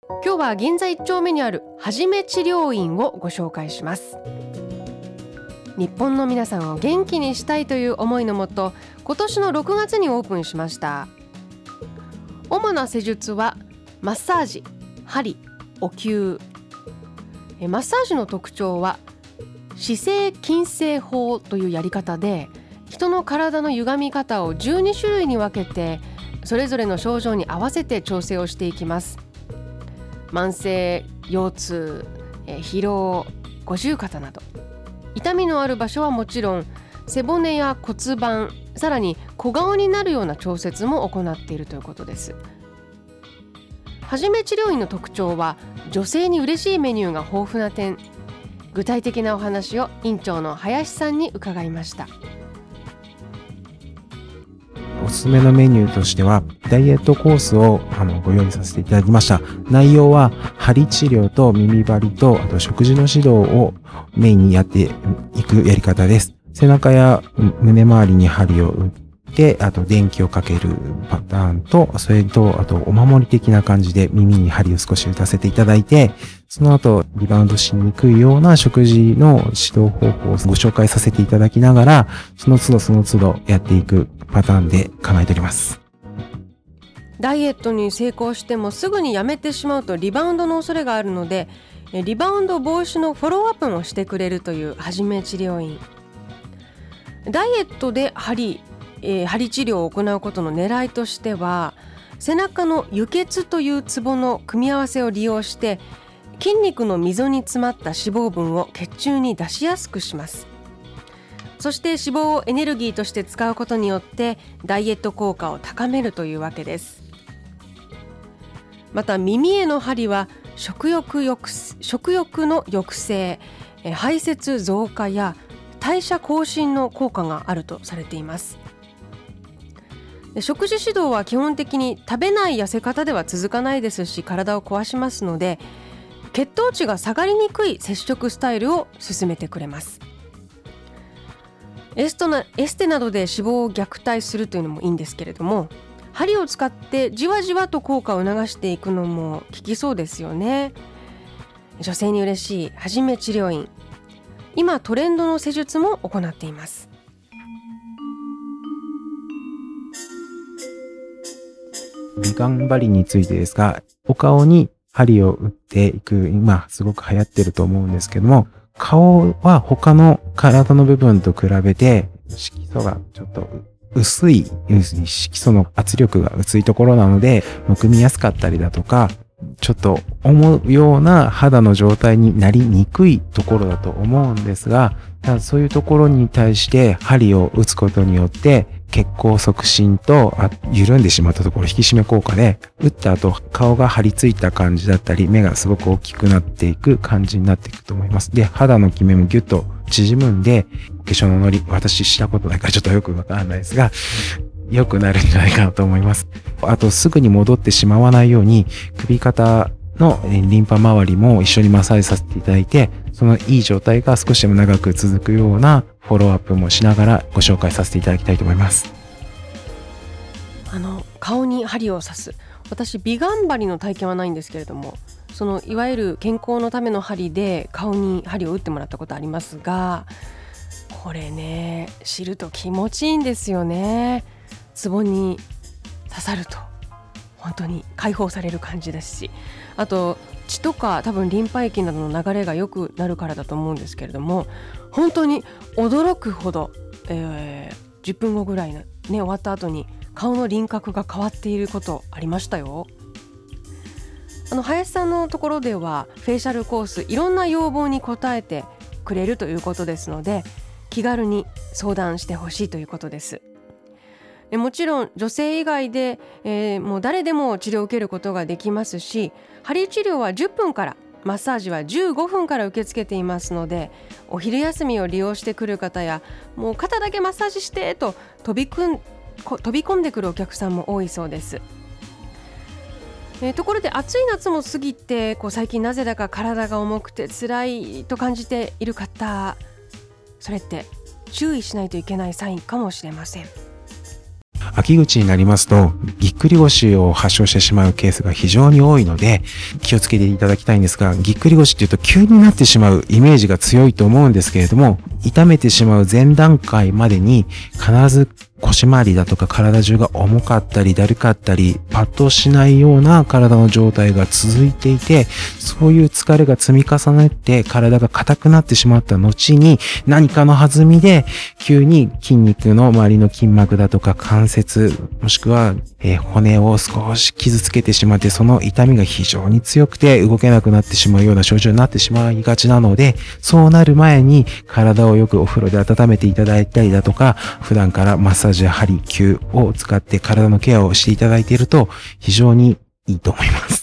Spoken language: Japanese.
今日は銀座1丁目にあるはじめ治療院をご紹介します。日本の皆さんを元気にしたいという思いのもと、今年の6月にオープンしました。主な施術はマッサージ、鍼、お灸。マッサージの特徴は姿勢筋静法というやり方で、人の体の歪み方を12種類に分けて、それぞれの症状に合わせて調整をしていきます。慢性腰痛、疲労、五十肩など、痛みのある場所はもちろん、背骨や骨盤、さらに小顔になるような調節も行っているということです。はじめ治療院の特徴は、女性に嬉しいメニューが豊富な点。具体的なお話を院長の林さんに伺いました。 おすすめのメニューとしては、ダイエットコースをご用意させていただきました。内容は鍼治療と耳張りと、あと食事の指導をメインにやっていくやり方です。背中や胸周りに鍼を打って、あと電気をかけるパターンと、それとあとお守り的な感じで耳に鍼を少し打たせていただいて、その後リバウンドしにくいような食事の指導方法をご紹介させていただきながら、その都度やっていくパターンで考えております。 ダイエットに成功してもすぐにやめてしまうとリバウンドの恐れがあるので、リバウンド防止のフォローアップもしてくれるというはじめ治療院。ダイエットで鍼治療を行うことの狙いとしては、背中の輸血というツボの組み合わせを利用して、筋肉の溝に詰まった脂肪分を血中に出しやすくします。そして脂肪をエネルギーとして使うことによってダイエット効果を高めるというわけです。また耳への鍼は食欲の抑制、排泄増加や代謝更新の効果があるとされています。食事指導は基本的に食べない痩せ方では続かないですし、体を壊しますので、血糖値が下がりにくい摂食スタイルを勧めてくれます。エステなどで脂肪を虐待するというのもいいんですけれども、鍼を使ってじわじわと効果を促していくのも効きそうですよね。女性に嬉しいはじめ治療院、今トレンドの施術も行っています。 美顔鍼についてですが、お顔に鍼を打っていく、今すごく流行ってると思うんですけども、顔は他の体の部分と比べて色素がちょっと薄い、色素の圧力が薄いところなので、むくみやすかったりだとか、ちょっと思うような肌の状態になりにくいところだと思うんですが、そういうところに対して鍼を打つことによって血行促進と、緩んでしまったところ引き締め効果で、打った後顔が張り付いた感じだったり、目がすごく大きくなっていく感じになっていくと思います。で、肌のキメもギュッと縮むんで、お化粧のノリ、私したことないからちょっとよくわからないですが、良くなるんじゃないかなと思います。あとすぐに戻ってしまわないように、首肩のリンパ周りも一緒にマッサージさせていただいて、そのいい状態が少しでも長く続くようなフォローアップもしながらご紹介させていただきたいと思います。 顔に鍼を刺す、私美顔鍼の体験はないんですけれども、そのいわゆる健康のための鍼で顔に鍼を打ってもらったことありますが、これね、知ると気持ちいいんですよね。ツボに刺さると本当に解放される感じですし、あと血とか多分リンパ液などの流れが良くなるからだと思うんですけれども、本当に驚くほど、10分後ぐらいの、終わった後に顔の輪郭が変わっていることありましたよ。林さんのところではフェイシャルコース、いろんな要望に応えてくれるということですので、気軽に相談してほしいということです。もちろん女性以外で、もう誰でも治療を受けることができますし、鍼治療は10分から、マッサージは15分から受け付けていますので、お昼休みを利用してくる方や、もう肩だけマッサージしてと飛び込んでくるお客さんも多いそうです。ところで暑い夏も過ぎて、最近なぜだか体が重くて辛いと感じている方、それって注意しないといけないサインかもしれません。 秋口になりますと、ぎっくり腰を発症してしまうケースが非常に多いので、気をつけていただきたいんですが、ぎっくり腰っていうと急になってしまうイメージが強いと思うんですけれども、痛めてしまう前段階までに必ず腰回りだとか体中が重かったりだるかったりパッとしないような体の状態が続いていて、そういう疲れが積み重ねて体が硬くなってしまった後に何かの弾みで急に筋肉の周りの筋膜だとか関節もしくは骨を少し傷つけてしまって、その痛みが非常に強くて動けなくなってしまうような症状になってしまいがちなので、そうなる前に体をよくお風呂で温めていただいたりだとか、普段からマッサージや針灸を使って体のケアをしていただいていると非常にいいと思います。